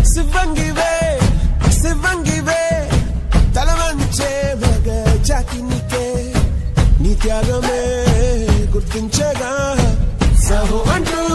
శివంగివే శివంగివే తలవంచే మగ జాతి నీకే నీ త్యాగమే గుర్తించగా సహో అంటూ